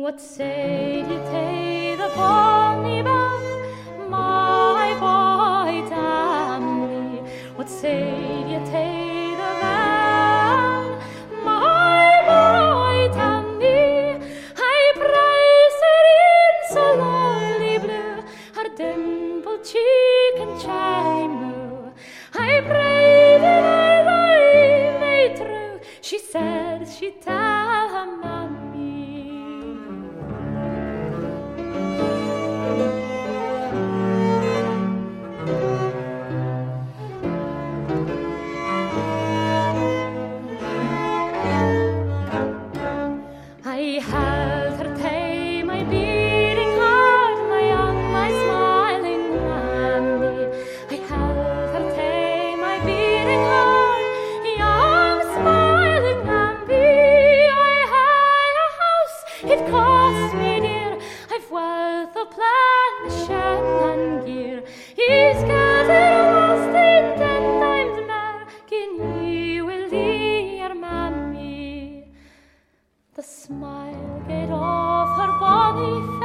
What say you to the bonny man, my boy Danny? What say you to the man, my boy Danny? I praise her in so lovely blue, her dimpled cheek and chime. I prayed that I may true. She said she'd tell her mammy. I held her tay, my beating heart, my young, my smiling mammy. I held her tay, my beating heart, young, smiling mammy. I had a house, it cost me dear. I've wealth of plantation and gear. He's gathered was in 10 times more, kin ye will dear mammy. The smile gaed off her bonny